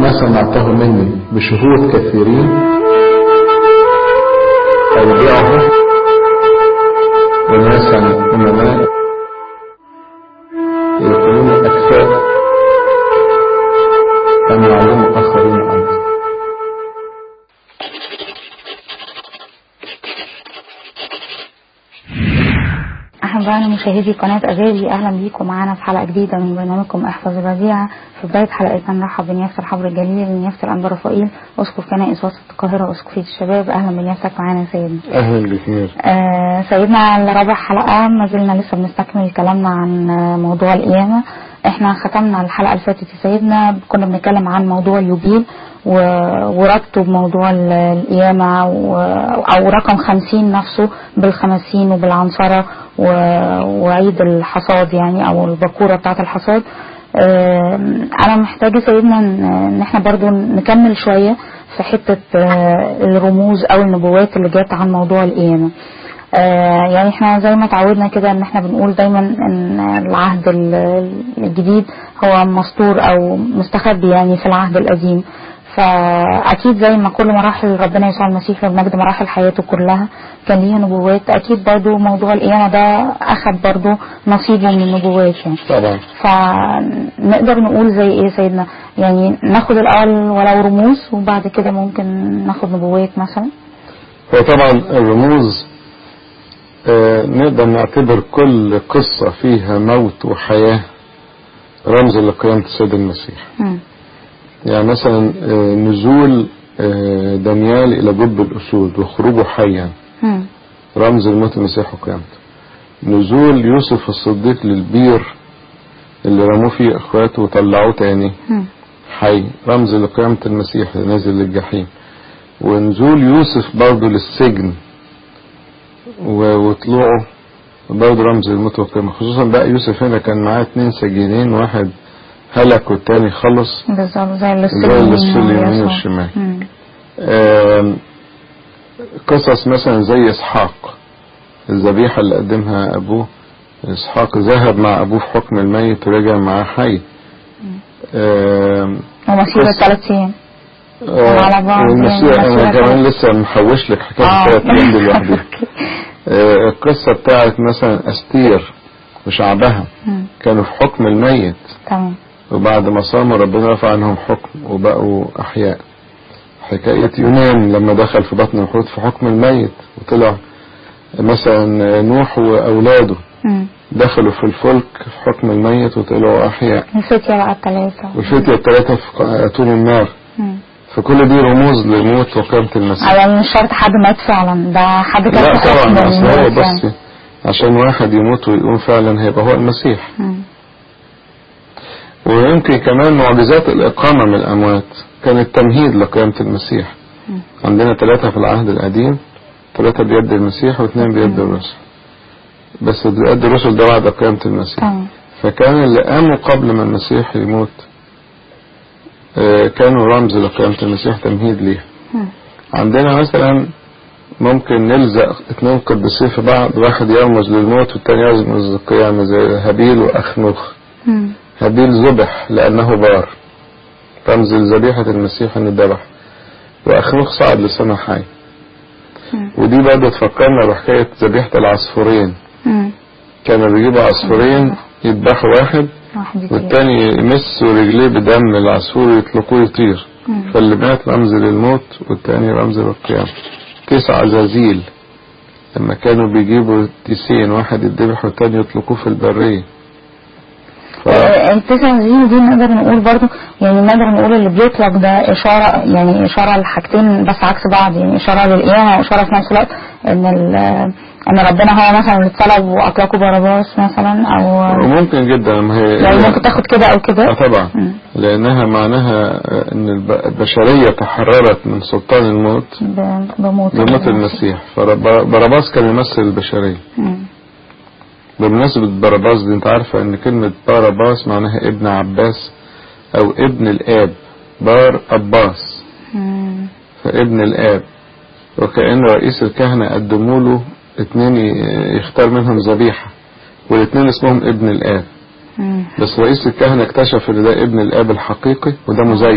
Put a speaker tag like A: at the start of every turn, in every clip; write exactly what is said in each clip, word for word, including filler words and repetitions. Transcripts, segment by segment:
A: ما سمعته مني بشهود كثيرين أودعه وناسا أمناء يكونون أكفاء أن يعلموا آخرين عنه.
B: أحبائنا مشاهدي قناة أجابي، أهلا بيكم معنا في حلقة جديدة من برنامجكم احفظ الوديعة. في بداية حلقتنا نرحب بنيافة الحبر الجليل نيافة الأنبا رفائيل أسقف كنائس وسط القاهرة وأسقفية الشباب. أهلا بنيافتك معنا يا سيدنا.
C: أهلا بك.
B: آه سيدنا لرابع حلقة ما زلنا لسه بنستكمل كلامنا عن موضوع القيامة. احنا ختمنا الحلقة اللي فاتت يا سيدنا، كنا بنتكلم عن موضوع اليوبيل وربطه بموضوع القيامة أو رقم خمسين نفسه بالخمسين وبالعنصرة وعيد الحصاد يعني أو البكورة بتاعة الحصاد. أنا محتاجة سيدنا إن احنا برضو نكمل شوية في حتة الرموز أو النبوات اللي جات عن موضوع القيامة. آه يعني احنا زي ما تعودنا كده ان احنا بنقول دايما ان العهد الجديد هو مستور او مستخبي يعني في العهد القديم. فاكيد زي ما كل مراحل ربنا يسوع المسيح والمجد مراحل حياته كلها كان ليها نبوات، اكيد برضو موضوع القيامة ده اخذ برضو نصيبه من النبوات يعني.
C: طبعا.
B: فنقدر نقول زي ايه سيدنا، يعني ناخد الاول ولو رموز وبعد كده ممكن ناخد نبوات مثلا.
C: هو طبعا الرموز آه نقدر نعتبر كل قصة فيها موت وحياة رمز لقيامة السيد المسيح. م. يعني مثلا آه نزول آه دانيال إلى جب الأسود وخروجه حيا م. رمز لموت المسيح وقيامته. نزول يوسف الصديق للبير اللي رموه فيه اخواته وطلعوه تاني م. حي رمز لقيامة المسيح نازل للجحيم. ونزول يوسف برضه للسجن وطلوعه برضه رمز الموت والقيامة، خصوصا بقى يوسف هنا كان معاه اتنين سجينين، واحد هلك والتاني خلص
B: بالظبط زي
C: اللي اليمين والشمال. قصص مثلا زي اسحاق، الذبيحة اللي قدمها ابوه اسحاق، ذهب مع ابوه في حكم الميت ورجع معاه حي.
B: ومسيرة ثلاث ايام
C: على بعض. انا كمان لسه محوش لك حكايه ثلاث ايام دي لوحدها. القصه بتاعت مثلا استير وشعبها كانوا في حكم الميت
B: تمام،
C: وبعد ما صاموا ربنا رفع عنهم حكم وبقوا احياء. حكايه يونان لما دخل في بطن الحوت في حكم الميت وطلع. مثلا نوح واولاده دخلوا في الفلك في حكم الميت وطلعوا احياء.
B: الفتية بقى الثلاثه
C: والفتية الثلاثه في اتون النار. مم. فكل دي رموز للموت وقيامة المسيح.
B: يعني مش شرط حد مات فعلا، ده حد كان
C: لا طبعا، اصل هو بس عشان واحد يموت ويقوم فعلا هيبقى هو المسيح. مم. ويمكن كمان معجزات الإقامة من الأموات كانت تمهيد لقيامة المسيح. مم. عندنا ثلاثة في العهد القديم، ثلاثة بيد المسيح واثنين بيد الرسل، بس بيد الرسل ده بعد قيامة المسيح. مم. فكان اللي قاموا قبل ما المسيح يموت كانوا رمز لقيامة المسيح، تمهيد ليها. عندنا مثلا ممكن نلزق اثنين قديسين في بعض، واحد يرمز للموت والتاني يرمز للقيامة، زي هابيل واخنوخ. مم. هابيل ذبح لأنه بار، رمز لذبيحة المسيح انه ذبح، واخنوخ صعد لسنة حي. مم. ودي برضه تفكرنا بحكاية ذبيحة العصفورين. مم. كانوا بيجيبوا عصفورين يذبحوا واحد والتاني يمسوا رجليه بدم العصفور يطلقوه يطير. مم. فاللي مات رمز للموت والتاني رمز للقيامة. تيس عزازيل لما كانوا بيجيبوا تيسين، واحد يذبح والتاني يطلقوه في البرية. ف...
B: التيس عزازيل دي نقدر نقول برضو يعني نقدر نقول اللي بيطلق ده إشارة، يعني إشارة لحاجتين بس عكس بعض، يعني إشارة للقيامة وإشارة في نفس الوقت ان ان ربنا هو مثلا اللي اتطلب واطلقوا باراباس مثلا، او
C: ممكن جدا ما هي
B: يعني ممكن تاخد كده او كده.
C: اه طبعا. م. لانها معناها ان البشريه تحررت من سلطان الموت بموت, بموت المسيح. فباراباس كان يمثل البشريه. م. بمناسبه باراباس دي، انت عارفه ان كلمه باراباس معناها ابن عباس او ابن الاب، بار اباس. م. فابن الاب، وكأن رئيس الكهنة قدموا له اتنين يختار منهم ذبيحة والاتنين اسمهم ابن الآب. مم. بس رئيس الكهنة اكتشف ان ده ابن الآب الحقيقي وده مزيف.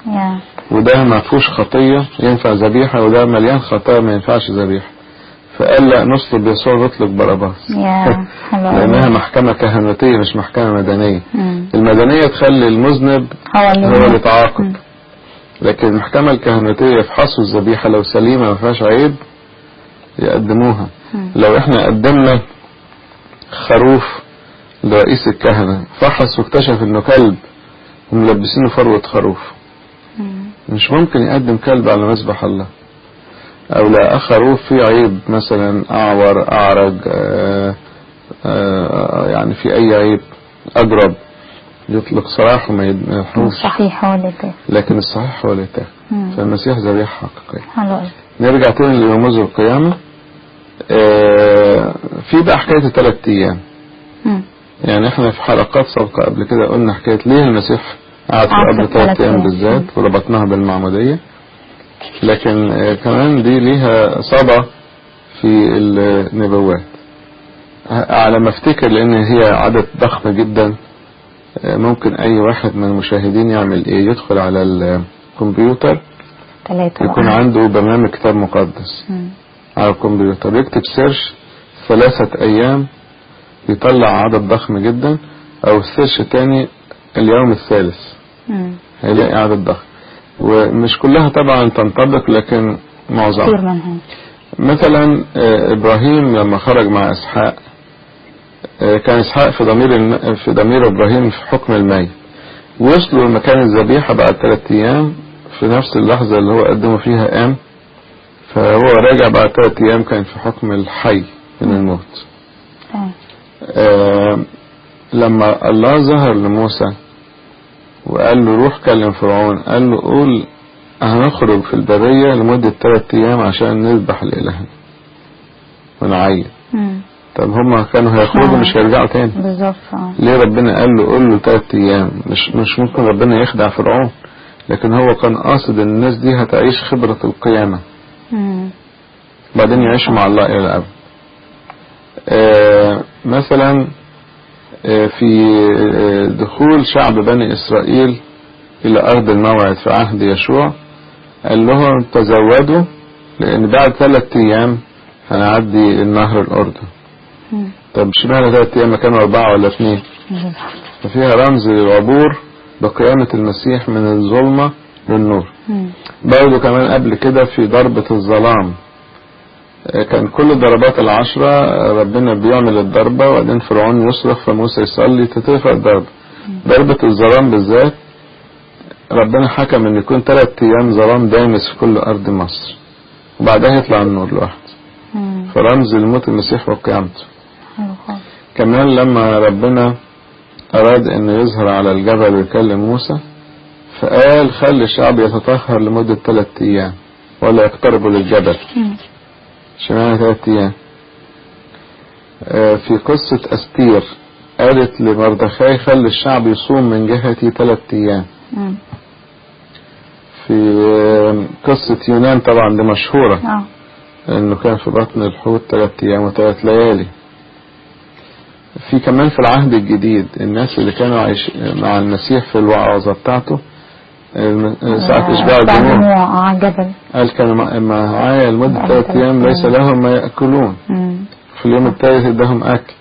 B: yeah.
C: وده ما فيهوش خطية ينفع ذبيحة، وده مليان خطايا ما ينفعش ذبيحة. فقال لا نصلب يسوع نطلق باراباس
B: yeah.
C: لأنها محكمة كهنوتية مش محكمة مدنية.
B: mm.
C: المدنية تخلي المذنب
B: هو اللي,
C: هو اللي يتعاقب، لكن المحكمة الكهنوتية يفحصوا الذبيحة لو سليمة ما فيهاش عيب يقدموها.
B: mm.
C: لو احنا قدمنا خروف لرئيس الكهنة فحص واكتشف انه كلب وملبسينه فروة خروف،
B: mm.
C: مش ممكن يقدم كلب على مذبح الله. او لا خروف فيه عيب مثلا اعور اعرج آآ آآ يعني في اي عيب اضرب يطلق سراح وما يدمحوش.
B: الصحيح هو اللي يتاخد،
C: لكن الصحيح هو اللي يتاخد. فالمسيح ذبيحة حقيقية.
B: حلو.
C: نرجع تاني لرموز القيامة. في بقى حكاية ثلاث ايام.
B: مم.
C: يعني احنا في حلقات سابقة قبل كده قلنا حكاية ليه المسيح قعد في القبر ثلاث ايام بالذات وربطناها بالمعمودية، لكن كمان دي ليها صدى في النبوات على ما افتكر، لان هي عدد ضخم جدا. ممكن اي واحد من المشاهدين يعمل ايه، يدخل على الكمبيوتر يكون عنده برنامج كتاب مقدس
B: مم. على
C: الكمبيوتر، يكتب سيرش ثلاثة ايام يطلع عدد ضخم جدا، او السيرش تاني اليوم الثالث
B: مم.
C: هيلاقي عدد ضخم. ومش كلها طبعا تنطبق لكن معظمها. مثلا ابراهيم لما خرج مع اسحاق كان اسحاق في ضمير في ضمير ابراهيم في حكم الميت، وصلوا لمكان الذبيحة بعد ثلاث ايام في نفس اللحظة اللي هو قدموا فيها قام، فهو راجع بعد ثلاث ايام كان في حكم الحي من الموت. آه لما الله ظهر لموسى وقال له روح كلم فرعون، قال له قول هنخرج في البرية لمدة ثلاث ايام عشان نذبح الالهة ونعين. طب هما كانوا هيخرجوا مش هيرجعوا تاني
B: بالظبط.
C: ليه ربنا قال له قول له ثلاث ايام؟ مش مش ممكن ربنا يخدع فرعون، لكن هو كان قاصد ان الناس دي هتعيش خبرة القيامة
B: مم.
C: بعدين يعيشوا مع الله الى الابد. آه مثلا آه في آه دخول شعب بني اسرائيل الى ارض الموعد في عهد يشوع، قال لهم تزودوا لان بعد ثلاث ايام هنعدي النهر الاردن. مم. طب اشمعنى ثلاث ايام كانوا اربعة ولا اثنين؟ ففيها رمز للعبور بقيامة المسيح من الظلمة للنور. برضو كمان قبل كده في ضربة الظلام كان كل الضربات العشرة ربنا بيعمل الضربة وبعدين فرعون يصرخ فموسى يصلي تترفع الضربة. ضربة الظلام بالذات ربنا حكم ان يكون ثلاث ايام ظلام دامس في كل ارض مصر وبعدها يطلع النور لوحده، فرمز الموت المسيح وقيامته. كمان لما ربنا اراد انه يظهر على الجبل ويكلم موسى فقال خلي الشعب يتطهر لمدة ثلاث ايام ولا يقتربوا للجبل. اشمعنى ثلاث ايام؟ آه في قصة استير قالت لمردخاي خلي الشعب يصوم من جهتي ثلاث ايام. في آه قصة يونان طبعا دي مشهورة آه. انه كان في بطن الحوت ثلاث ايام وثلاث ليالي. في كمان في العهد الجديد الناس اللي كانوا عايش مع المسيح في الوعظة بتاعته ساعات اشباع الجموع
B: على الجبل
C: قال كانوا معايا لمدة ثلاث ايام ليس لهم ما يأكلون، في اليوم الثالث ادهم اكل.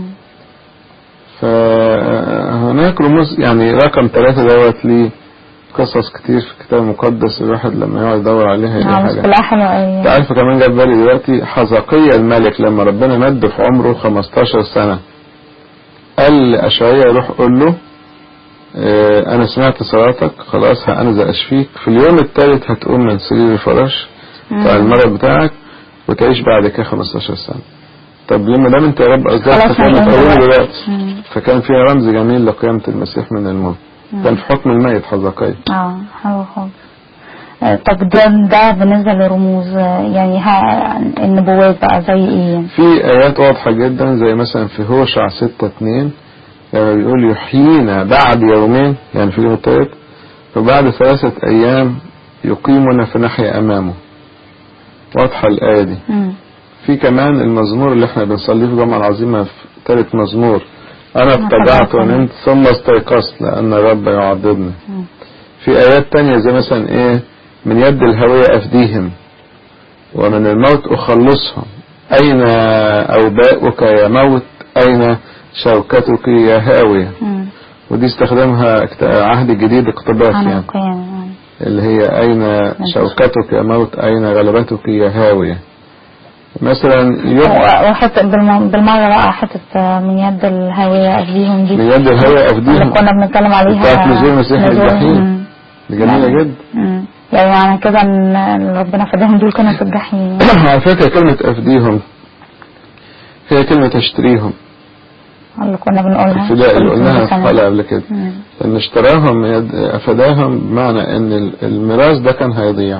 C: فهناك رموز يعني رقم ثلاثة دوت ليه قصص كتير في الكتاب المقدس الواحد لما يقعد يدور عليها يلاقي حاجة. تعرف كمان جاب بالي دلوقتي حزقية الملك لما ربنا مد في عمره خمستاشر سنة قال لأشعياء روح قول له اه انا سمعت صلاتك خلاص هأنزل اشفيك، في اليوم الثالث هتقوم من سرير الفراش بتاع المرض بتاعك وتعيش بعد كده خمستاشر سنة. طب لما دام انت يا رب قصدك فكان تقوله دلوقتي، فكان فيها رمز جميل لقيامة المسيح من الموت. كان في حكم الميت حزقية.
B: اه حلو خالص. طب ده ده بالنسبة للرموز يعني النبوات بقى زي ايه؟
C: في ايات واضحة جدا زي مثلا في هوشع ستة اتنين لما يعني بيقول يحيينا بعد يومين يعني في اليوم الثالث وبعد ثلاثة ايام يقيمنا في ناحية امامه. واضحة الاية دي. م. في كمان المزمور اللي احنا بنصليه في الجمعة العظيمة في ثالث مزمور انا ابتدعت ونمت ثم استيقظت لان الرب يعضدني. في آيات تانية زي مثلا ايه، من يد الهوية أفديهم ومن الموت أخلصهم، أين أوباؤك يا موت، أين شوكتك يا هاوية.
B: مم.
C: ودي استخدمها عهد جديد اقتباس
B: عن
C: يعني،
B: القيامة.
C: اللي هي أين شوكتك يا موت، أين غلبتك يا هاوية. مثلا يوم
B: وحتى بالم- بالمرة بقى حتة من يد الهوية أفديهم دي،
C: من يد الهوية أفديهم
B: اللي كنا بنتكلم عليها
C: بتاعت نزول مسيح
B: نزول-
C: الجحيم،
B: مم.
C: دي جميلة
B: يعني-
C: جدا.
B: مم. يعني معنى كده ان إن ربنا فداهم دول كانوا في الجحيم.
C: على فكرة كلمة أفديهم هي كلمة اشتريهم،
B: اللي كنا بنقولها
C: الفداء اللي قلناها في
B: سنة.
C: حلقة قبل كده،
B: مم.
C: ان اشتراهم من يد- افداهم، بمعنى ان الميراث ده كان هيضيع،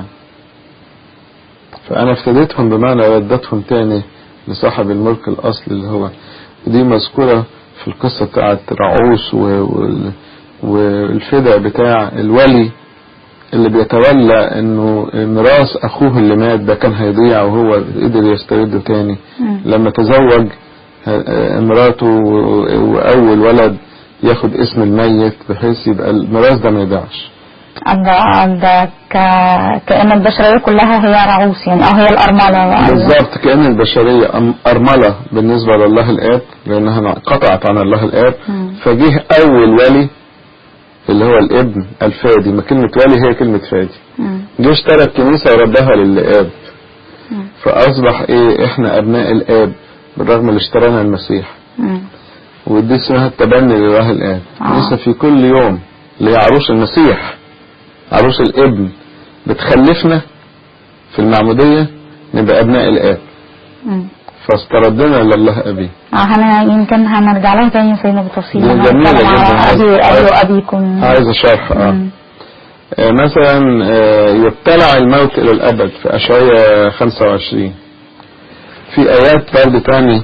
C: فانا افتديتهم بمعنى ودتهم تاني لصاحب الملك الاصلي اللي هو. دي مذكورة في القصة بتاعت رعوس و- وال- والفداء بتاع الولي اللي بيتولى انه ميراث اخوه اللي مات ده كان هيضيع وهو قدر يسترده تاني.
B: مم.
C: لما تزوج امراته واول ولد ياخد اسم الميت بحيث يبقى الميراث ده ما يضيعش.
B: عند عند ك... كأن البشرية كلها هي رعوس يعني، او هي الأرملة.
C: بالظبط، كأن البشرية أم- أرملة بالنسبة لله الآب، لأنها قطعت عن الله الآب.
B: مم.
C: فجيه أول ولي اللي هو الابن الفادي، ما كلمة ولي هي كلمة فادي،
B: مم.
C: جه اشترى الكنيسة وردها للآب،
B: مم.
C: فأصبح إيه، إحنا أبناء الآب بالرغم اللي اشترانا المسيح.
B: مم.
C: ودي اسمها التبني لله الآب. الكنيسة في كل يوم اللي هي عروس المسيح، عروس الابن، بتخلفنا في المعمودية نبقى أبناء الآب،
B: مم.
C: فاستردنا لله أبي.
B: اه هنا يمكن هنرجع لها تاني سيدنا بالتفصيل.
C: دي
B: أنا
C: جميلة
B: هتكلم على
C: جدا.
B: أبي
C: عايز-
B: أبي وأبيكم.
C: عايز شرح آه.
B: مم.
C: آه مثلا آه يبتلع الموت إلى الأبد في أشعياء خمسة وعشرين. في آيات برضه تاني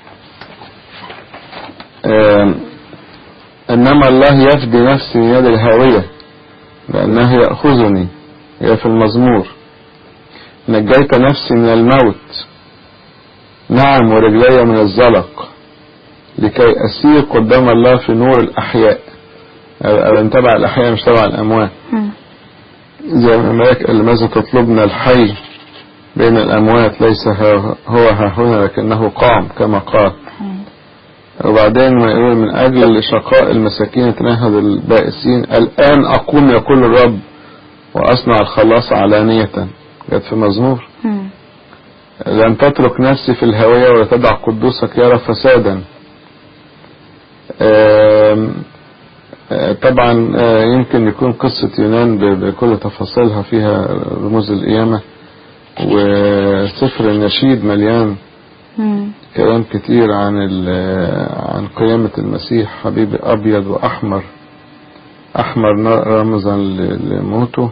C: آه إنما الله يفدي نفسي من يد الهاوية لأنه يأخذني، هي في المزمور. نجيت نفسي من الموت، نعم ورجلي من الزلق، لكي أسير قدام الله في نور الأحياء. أو تبع الأحياء مش تبع الأموات.
B: مم.
C: زي ما الملائكة اللي ماذا تطلبنا الحي بين الأموات، ليس ها- هو ها هنا لكنه قام كما قال. وبعدين ما يقول من أجل شقاء المساكين تنهض البائسين، الآن أقوم يقول الرب وأصنع الخلاص علانية، جت في مزمور.
B: مم.
C: لن تترك نفسي في الهوية ولا تدع قدوسك يرى فسادا. آم، آه، طبعا آه، يمكن يكون قصة يونان ب- بكل تفاصيلها فيها رموز القيامة، وسفر النشيد مليان
B: مم.
C: كلام كتير عن ال- عن قيامة المسيح. حبيبي أبيض وأحمر، أحمر ن- رمزا ل- لموته،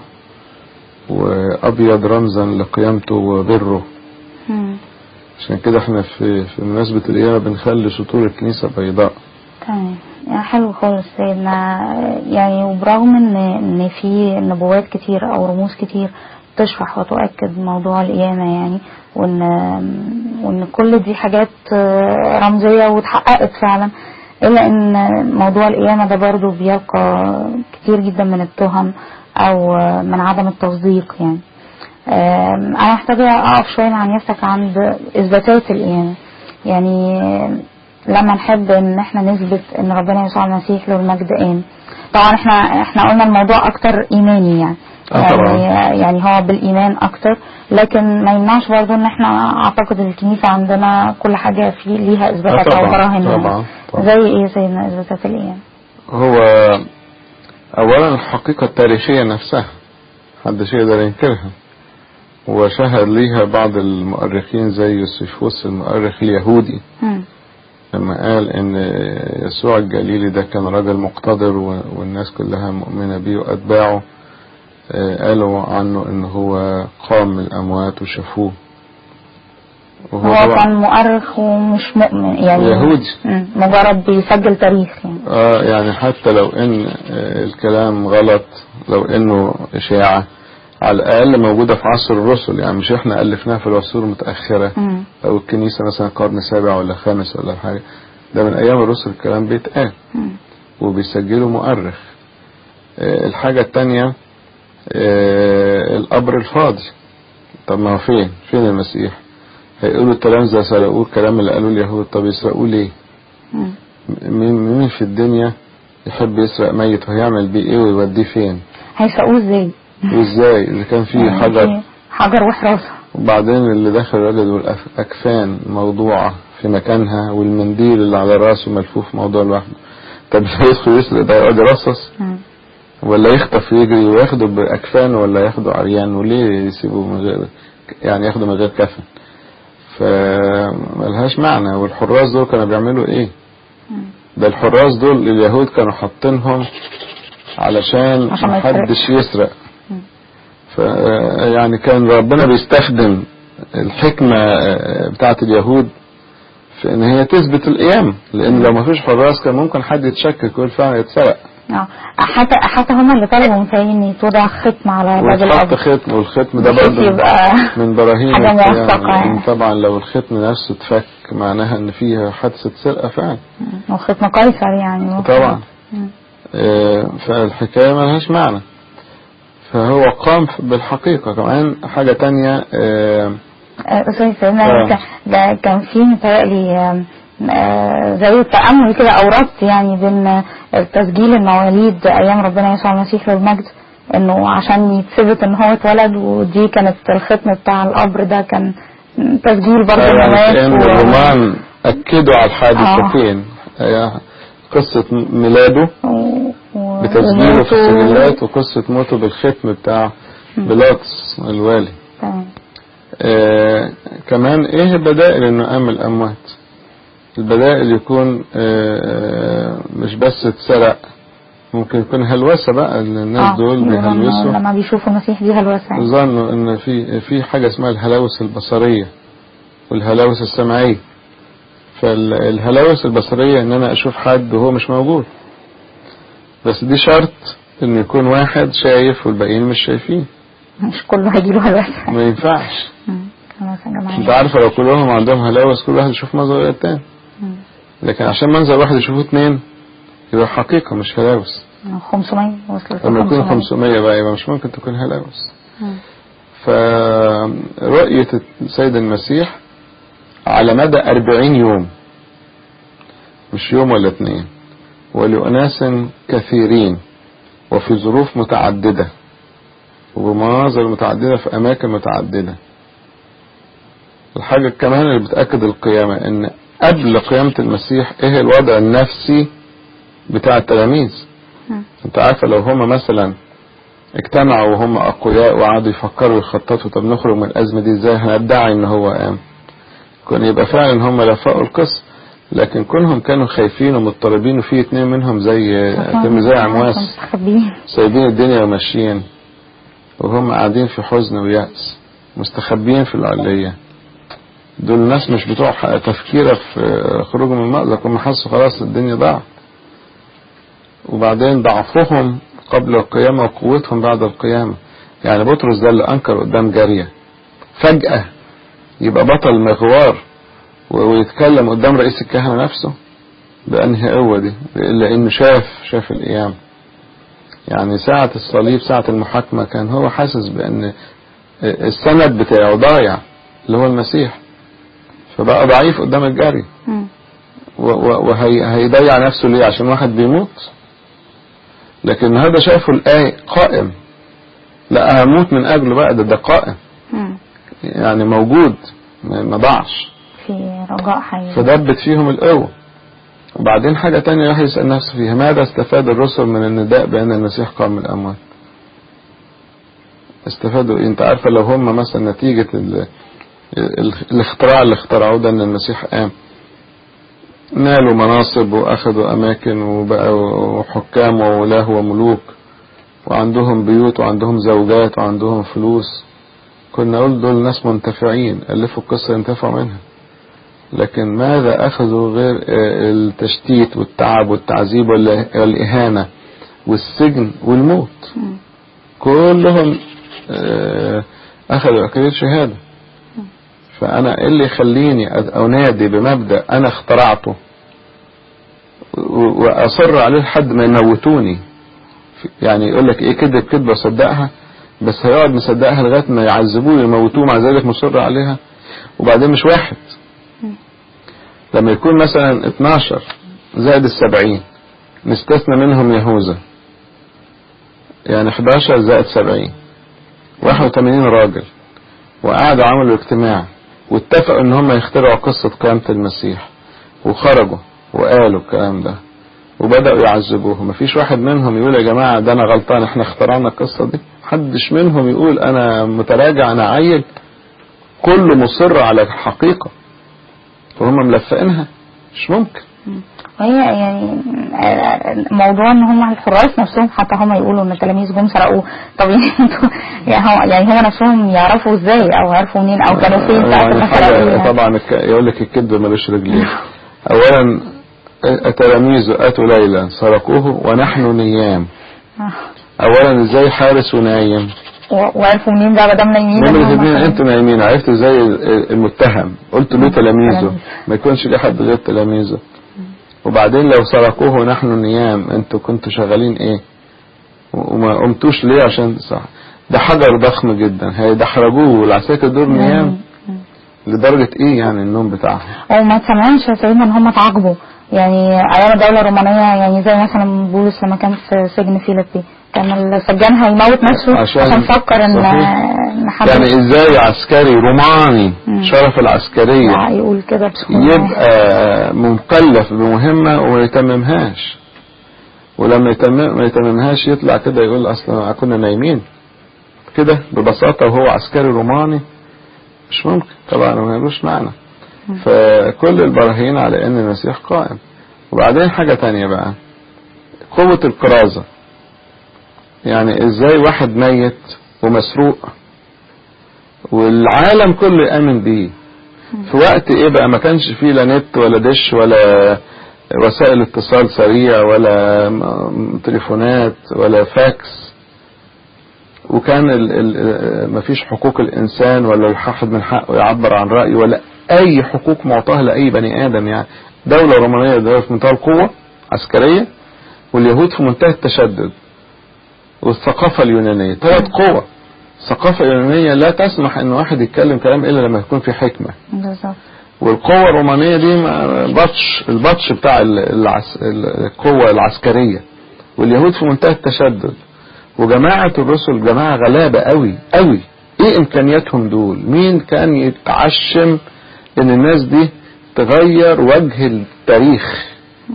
C: وأبيض رمزا لقيامته وبره.
B: مم.
C: عشان كده احنا في في مناسبة القيامة بنخلي سطور الكنيسة بيضاء.
B: تمام. يعني حلو خالص سيدنا. يعني وبرغم ان ان في نبوات كتير او رموز كتير تشرح وتؤكد موضوع القيامة يعني، وان وان كل دي حاجات رمزية واتحققت فعلا، الا ان موضوع القيامة ده برضو بيلقى كتير جدا من التهم او من عدم التصديق يعني. أم، انا محتاجة اقف شوية مع نفسك عند اثباتات القيامة. يعني لما نحب ان احنا نثبت ان ربنا يسوع المسيح له المجد قام، طبعا احنا احنا قلنا الموضوع اكتر ايماني يعني.
C: آه طبعا.
B: يعني يعني هو بالايمان اكتر، لكن ما يمنعش برضو ان احنا اعتقد الكنيسة عندنا كل حاجة فيه ليها اثباتات
C: آه
B: او
C: طبعا.
B: براهين يعني.
C: طبعا. طبعا.
B: زي ايه سيدنا اثباتات القيامة؟
C: هو أولا الحقيقة التاريخية نفسها محدش يقدر ينكرها، وشهد ليها بعض المؤرخين زي يوسيفوس المؤرخ اليهودي
B: مم.
C: لما قال ان يسوع الجليلي ده كان راجل مقتدر والناس كلها مؤمنة بيه واتباعه. قالوا عنه ان هو قام من الاموات وشافوه.
B: هو كان مؤرخ ومش مؤمن يعني،
C: يهودي
B: مم. مجرد بيسجل تاريخ يعني.
C: اه يعني حتى لو ان الكلام غلط، لو انه اشاعة، على الأقل موجودة في عصر الرسل يعني، مش احنا ألفناها في العصور المتأخرة
B: مم.
C: أو الكنيسة مثلا قرن سابع ولا خامس ولا حاجة. ده من أيام الرسل الكلام بيتقال وبيسجله مؤرخ. اه الحاجة التانية آه القبر الفاضي. طب ما هو فين فين المسيح؟ هيقولوا التلامذة سرقوه الكلام اللي قالوه اليهود. طب يسرقوه ليه؟ مين مين في الدنيا يحب يسرق ميت وهيعمل بيه ايه ويوديه فين؟
B: هيسرقوه ازاي؟
C: وازاي اذا كان فيه حجر
B: حجر وحراسة؟
C: وبعدين اللي داخل وجدوا الأكفان موضوعة في مكانها والمنديل اللي على راسه ملفوف موضوع لوحده. طب يدخل يسرق ده يقعد يرصص ولا يخطف ويجري وياخده بأكفان ولا ياخده عريان؟ وليه يسيبه من غير يعني ياخده من غير كفن؟ فملهاش معنى. والحراس دول كانوا بيعملوا ايه؟ ده الحراس دول اليهود كانوا حاطينهم علشان محدش يسرق. ف يعني كان ربنا بيستخدم الحكمة بتاعت اليهود في ان هي تثبت القيامة، لان لو ما فيش حراس كان ممكن حد يتشكك ويقول فعلا يتسرق.
B: اه حتى حتى هم اللي طلبوا من ان يتوضع ختم على باب
C: القبر. ختم، والختم ده برضه من براهين القيامة. طبعا لو الختم نفسه اتفك معناها ان فيها حادثة سرقة فعلا.
B: وختم قيصر يعني.
C: طبعا. آه فالحكاية ملهاش معنى. فهو قام بالحقيقة. كمان حاجة تانية آه
B: أستاذ سيدنا آه. ده كان فيه متهيألي آه زي التأمل كده أو ربط يعني بين تسجيل المواليد أيام ربنا يسوع المسيح للمجد، إنه عشان يتثبت إن هو اتولد، ودي كانت الختم بتاع القبر ده كان تسجيل برضه
C: المواليد. آه الرومان أكدوا على الحادثتين. آه. قصة ميلاده بتسجيله في السجلات وقصة موته بالختم بتاع بيلاطس الوالي.
B: تمام.
C: آه كمان ايه بدائل انه قام الاموات؟ البدائل يكون آه مش بس اتسرق، ممكن يكون هلوسة بقى. الناس آه دول بيهلوسوا
B: لما بيشوفوا المسيح دي هلوسة،
C: ظنوا ان في في حاجة اسمها الهلاوس البصرية والهلاوس السمعية. فالهلاوس البصرية ان انا اشوف حد وهو مش موجود، بس دي شرط ان يكون واحد شايف والباقيين مش شايفين.
B: مش كله هيجيله هلوسة،
C: ما ينفعش. انت عارفة لو كلهم عندهم هلاوس كل واحد يشوف منظر غير التاني، لكن عشان منظر واحد يشوفه اتنين يبقى حقيقة مش هلاوس.
B: خمسمية وصلت
C: لما يكون خمسمية بقى يبقى مش ممكن تكون هلاوس. فرؤية السيد المسيح على مدى أربعين يوم، مش يوم ولا اتنين، ولأناس كثيرين وفي ظروف متعددة ومناظر متعددة في أماكن متعددة. الحاجة كمان اللي بتأكد القيامة ان قبل قيامة المسيح ايه الوضع النفسي بتاع التلاميذ. انت عارفة لو هم مثلا اجتمعوا وهم اقوياء وقعدوا يفكروا ويخططوا طب نخرج من الازمة دي ازاي، هندعي ان هو قام، كون يبقى فعلا هم لفقوا القصة. لكن كونهم كانوا خايفين ومضطربين، وفي اتنين منهم زي زي عمواس سايبين الدنيا وماشيين، وهم قاعدين في حزن ويأس مستخبين في العلية. دول الناس مش بتوع تفكير في خروج من المأزق، هم حسوا خلاص الدنيا ضاعت. وبعدين ضعفهم قبل القيامة وقوتهم بعد القيامة. يعني بطرس ده اللي أنكر قدام جارية فجأة يبقى بطل مغوار ويتكلم قدام رئيس الكهنة نفسه بأنهي قوة دي، إلا إنه شاف شاف القيامة. يعني ساعة الصليب ساعة المحاكمة كان هو حاسس بأن السند بتاعه ضايع اللي هو المسيح، فبقى ضعيف قدام الجاري. وهيضيع نفسه ليه؟ عشان واحد بيموت. لكن هذا شافه الآية قائم، لا هموت من أجله بقى، ده ده قائم يعني موجود ما ضاعش،
B: في رجاء حي.
C: فدبت فيهم القوة. وبعدين حاجة تانية راح يسأل نفسه فيها، ماذا استفاد الرسل من النداء بأن المسيح قام من الأموات؟ استفادوا إيه؟ انت عارفة لو هم مثلا نتيجة ال الاختراع اللي اخترعوه ده ان المسيح قام، نالوا مناصب واخذوا اماكن وبقوا حكام وولاه وملوك وعندهم بيوت وعندهم زوجات وعندهم فلوس، كنا نقول دول ناس منتفعين الفوا القصة ينتفعوا منها. لكن ماذا اخذوا غير التشتيت والتعب والتعذيب والاهانة والسجن والموت؟ كلهم اخذوا اكيد شهادة. فأنا إيه اللي يخليني أنادي بمبدأ أنا اخترعته وأصر عليه لحد ما يموتوني؟ يعني يقول لك إيه كذب كذبة صدقها، بس هيقعد مصدقها لغاية ما يعذبوه يموتوه، مع ذلك مصر عليها. وبعدين مش واحد، لما يكون مثلا اتناشر زائد السبعين نستثنى منهم يهوذا، يعني حداشر زائد سبعين واحد وثمانين راجل، وقعدوا عملوا اجتماع واتفقوا ان هم يخترعوا قصة قيامة المسيح، وخرجوا وقالوا الكلام ده وبدأوا يعذبوه. مفيش واحد منهم يقول يا جماعة ده انا غلطان احنا اخترعنا القصة دي، محدش منهم يقول انا متراجع انا عيل، كله مصر على الحقيقة وهم ملفقينها، مش ممكن.
B: وهي يعني موضوع ان هم الحراس نفسهم حتى هم يقولوا ان التلاميذ جم سرقوا، طب يعني هم نفسهم يعرفوا ازاي او عرفوا منين او كانوا فين ساعة ما سرقوا؟
C: طبعا يقول لك الكذب ملوش رجلين. اولا التلاميذ اتوا ليلا سرقوه ونحن نيام. اولا ازاي حارس ونايم؟
B: وعرفوا منين بقى بدل نايمين؟
C: هم انتوا نايمين، عرفت ازاي المتهم؟ قلت له تلاميذه، ما يكونش ليه حد غير تلاميذه. وبعدين لو سرقوه ونحن نيام انتوا كنتوا شغالين ايه وما قمتوش ليه؟ عشان صح ده حجر ضخم جدا هيدحرجوه والعساكر دول نيام لدرجة ايه يعني النوم بتاعهم؟
B: وما تسمعش يا سيدنا ان هم اتعاقبوا يعني ايام الدولة الرومانية، يعني زي مثلا بولس لما كان في سجن فيليبي كان السجان هيموت نفسه عشان, عشان فكر ان
C: يعني ازاي عسكري روماني مم. شرف العسكرية
B: يقول كده
C: يبقى مكلف بمهمة وما يتممهاش، ولما يتمم ما يتممهاش يطلع كده يقول اصلا كنا نايمين كده ببساطة وهو عسكري روماني؟ مش ممكن طبعا، ما يلوش معنى. فكل البراهين على ان المسيح قائم. وبعدين حاجة تانية بقى، قوة الكرازة. يعني ازاي واحد ميت ومسروق والعالم كله يأمن بيه في وقت ايه بقى؟ ما كانش فيه لا نت ولا دش ولا وسائل اتصال سريع ولا تليفونات ولا فاكس، وكان ال ال مفيش حقوق الانسان ولا الواحد من حقه يعبر عن رأيه ولا اي حقوق معطاها لاي بني ادم. يعني دولة رومانية دولة في منتهى القوة عسكرية، واليهود في منتهى التشدد، والثقافة اليونانية ثلاث قوة. الثقافة اليونانية لا تسمح ان واحد يتكلم كلام الا لما يكون في حكمة. والقوة الرومانية دي بطش البطش بتاع العس... القوة العسكرية. واليهود في منتهى التشدد، وجماعة الرسل جماعة غلابة قوي قوي. ايه امكانياتهم دول؟ مين كان يتعشم ان الناس دي تغير وجه التاريخ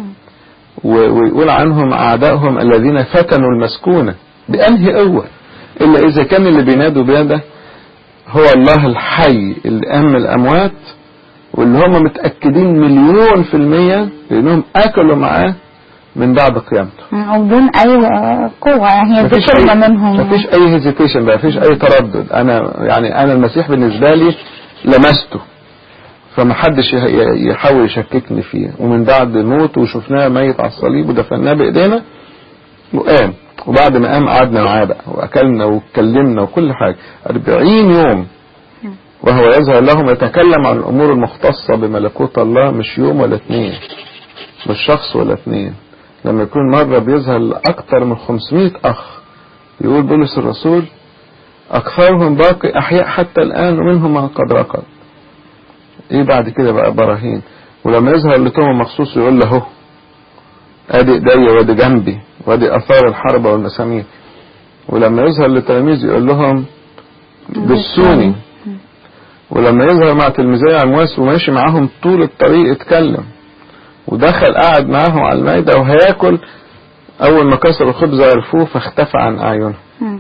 C: ويقول عنهم اعدائهم الذين فتنوا المسكونة؟ بأنهي قوة؟ الا اذا كان اللي بينادوا بيه ده هو الله الحي اللي قام الاموات، واللي هم متأكدين مليون في المية لانهم اكلوا معاه من بعد قيامته
B: وبدون اي قوة. هي دي كلمة منهم،
C: مفيش اي هيزيتيشن بقى، مفيش اي تردد. انا يعني انا المسيح بالنسبة لي لمسته، فما حدش يحاول يشككني فيه. ومن بعد موته وشفناه ميت على الصليب ودفناه بايدينا وقام، وبعد ما قام قعدنا معاه بقى واكلنا واتكلمنا وكل حاجة أربعين يوم وهو يظهر لهم يتكلم عن الامور المختصة بملكوت الله، مش يوم ولا اتنين، مش شخص ولا اتنين. لما يكون مرة بيظهر لأكثر من خمسمائة أخ، يقول بولس الرسول أكثرهم باقي أحياء حتى الآن ومنهم من قد رقد. إيه بعد كده بقى براهين. ولما يظهر لتوما مخصوص يقول له أدي إيديا وادي جنبي وادي أثار الحرب والمسامير. ولما يظهر للتلاميذ يقول لهم دسوني. ولما يظهر مع تلميذي عمواس وماشي معاهم طول الطريق اتكلم، ودخل قاعد معاهم على المائدة وهياكل، اول ما كسروا الخبز عرفوه فاختفى عن اعينهم.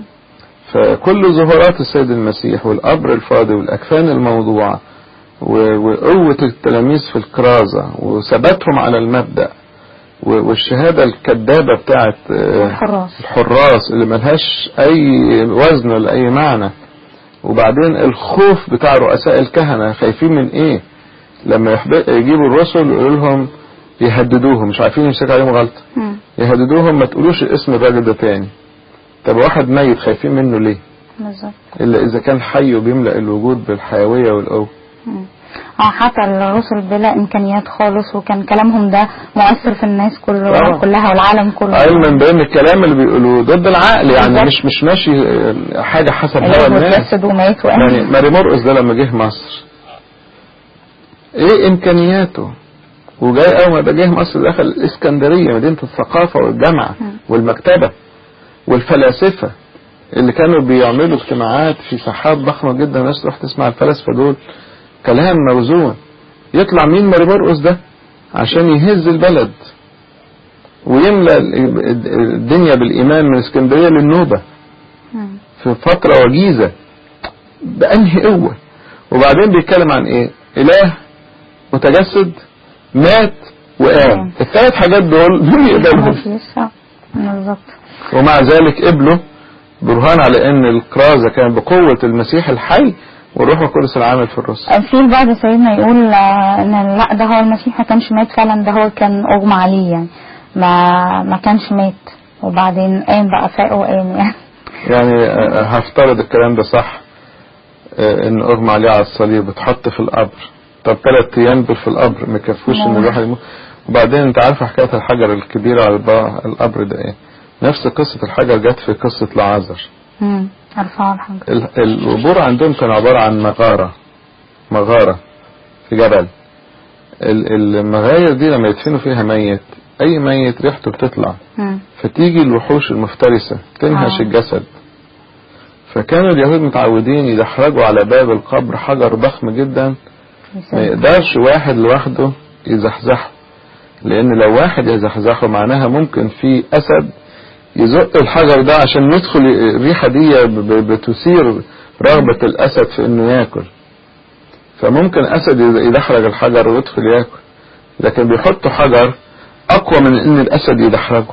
C: فكل ظهورات السيد المسيح والقبر الفاضي والاكفان الموضوعة وقوة التلاميذ في الكرازة وثباتهم على المبدأ والشهادة الكذابة بتاعت
B: الحراس,
C: الحراس اللي ملهاش اي وزن ولا اي معنى. وبعدين الخوف بتاع رؤساء الكهنة، خايفين من ايه؟ لما يجيبوا الرسل ويقولوا لهم يهددوهم، مش عارفين يمسكوا عليهم غلطة، يهددوهم ما تقولوش اسم الراجل ده تاني. طب واحد ميت خايفين منه ليه؟
B: بالظبط.
C: الا اذا كان حي وبيملأ الوجود بالحيوية والقوة.
B: حتى الرسل بلا امكانيات خالص، وكان كلامهم ده مؤثر في الناس كله كلها والعالم كله،
C: علما بان الكلام اللي بيقولوه ضد العقل، يعني بالزبط. مش مش ماشي حاجه حسب هوا الناس. يعني ماري مرقس ده لما جه مصر ايه امكانياته، وجاي اول ما جه مصر دخل الاسكندريه مدينه الثقافه والجامعه والمكتبه والفلاسفه اللي كانوا بيعملوا اجتماعات في ساحات ضخمه جدا، الناس تروح تسمع الفلاسفه دول كلام موزون. يطلع مين ماري مرقس ده عشان يهز البلد ويملى الدنيا بالايمان من اسكندريه للنوبه في فتره وجيزه بأنهي قوه. وبعدين بيتكلم عن ايه؟ اله متجسد مات وقام، الثلاث حاجات دول مين يقبلهم؟ ومع ذلك قبلوا برهان على ان الكرازة كان بقوة المسيح الحي والروح القدس العامل في الرسل.
B: في البعض سيدنا يقول ان لا ده هو المسيح ما كانش مات فعلا، ده هو كان اغمى عليه، يعني ما ما كانش مات وبعدين قام بقى فاق وقام يعني.
C: يعني هفترض الكلام ده صح، ان اغمى عليه على الصليب وتحط في القبر، طب ثلاث ايام دول في القبر ما يكفوش ان الواحد يموت؟ وبعدين انت عارف حكايه الحجر الكبيره على القبر ده ايه؟ نفس قصه الحجر جت في قصه لعازر.
B: امم عارفها الحجر.
C: القبور عندهم كان عباره عن مغاره مغاره في جبل. المغاير دي لما يدفنوا فيها ميت، اي ميت ريحته بتطلع مم. فتيجي الوحوش المفترسه تنهش آه. الجسد. فكانوا اليهود متعودين يدحرجوا على باب القبر حجر ضخم جدا ما يقدرش واحد لوحده يزحزحه، لان لو واحد يزحزحه معناها ممكن في اسد يزق الحجر ده عشان ندخل. الريحة دي بتثير رغبة الاسد في انه ياكل، فممكن اسد يدحرج الحجر ويدخل ياكل، لكن بيحطوا حجر اقوى من ان الاسد يدحرجه.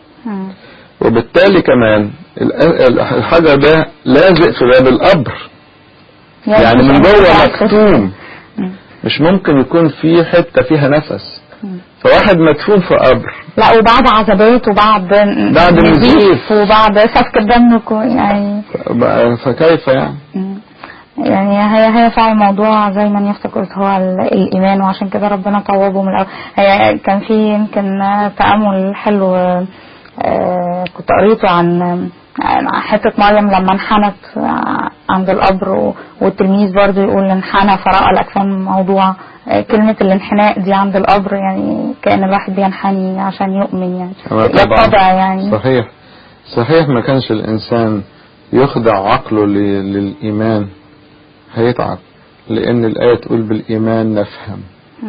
C: وبالتالي كمان الحجر ده لازق في باب القبر، يعني من جوه مكتوم، مش ممكن يكون في حتة فيها نفس. فواحد مدفون في قبر،
B: لا وبعد عذابات وبعد
C: بعد نزيف
B: وبعد سفك الدم يعني،
C: فكيف يعني؟
B: يعني هي هي فعلا موضوع زي ما يفتكرت هو الإيمان، وعشان كده ربنا طوبه من الأول. هي كان في يمكن تأمل حلو آه كنت قريته عن حتة مريم لما انحنت عند القبر، والتلميذ برضو يقول انحنى فرأى الأكفان موضوع. كلمة الانحناء دي عند القبر يعني كأن الواحد بينحني عشان يؤمن، يعني يتضع يعني.
C: صحيح صحيح. ما كانش الإنسان يخضع عقله للإيمان هيتعب، لأن الآية تقول بالإيمان نفهم،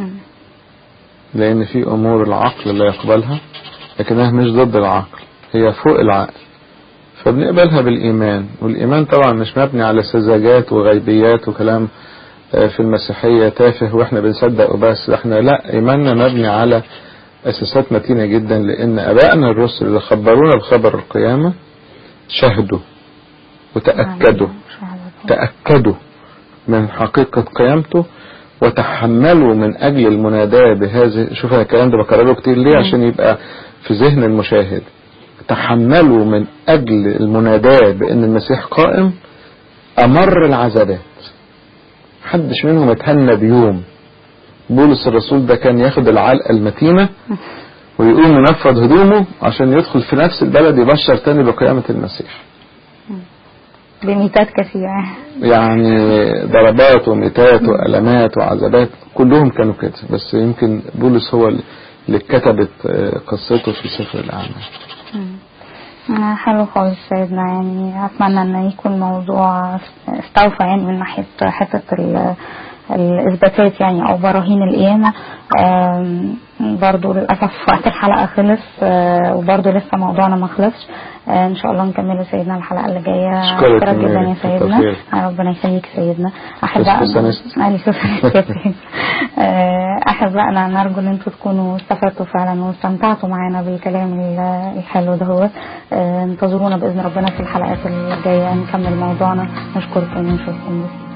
C: لأن في أمور العقل لا يقبلها لكنها مش ضد العقل، هي فوق العقل، فبنقبلها بالإيمان. والإيمان طبعا مش مبني على سذاجات وغيبيات وكلام في المسيحية تافه واحنا بنصدق وبس. احنا لا، إيماننا مبني على أساسات متينة جدا، لأن أبائنا الرسل اللي خبرونا بخبر القيامة شهدوا وتأكدوا تأكدوا من حقيقة قيامته، وتحملوا من أجل المناداة بهذه. شوف أنا الكلام ده بكرره كتير ليه؟ عشان يبقى في ذهن المشاهد. تحملوا من أجل المناداة بأن المسيح قائم أمر العذابات، محدش منهم اتهنى بيوم. بولس الرسول ده كان ياخد العلقة المتينة ويقوم ينفض هدومه عشان يدخل في نفس البلد يبشر تاني بقيامة المسيح
B: بميتات كثيرة،
C: يعني ضربات وميتات وألمات وعذابات، كلهم كانوا كده. بس يمكن بولس هو اللي كتبت قصته في سفر الأعمال.
B: حلو خالص سيدنا، يعني أتمنى أن يكون موضوع استوفى يعني من ناحية حتة الإثباتات يعني أو براهين القيامة. برضو للأسف وقت الحلقة خلص، وبرضو لسه موضوعنا ما خلصش. ان شاء الله نكمله سيدنا الحلقة اللي جاية.
C: شكرا
B: جدا يا سيدنا، ربنا يخليك سيدنا. احبائنا احبائنا نرجو ان انتم تكونوا استفدتوا فعلا واستمتعتوا معنا بالكلام الحلو ده. هو انتظرونا باذن ربنا في الحلقات الجايه نكمل موضوعنا. نشكركم ونشوفكم.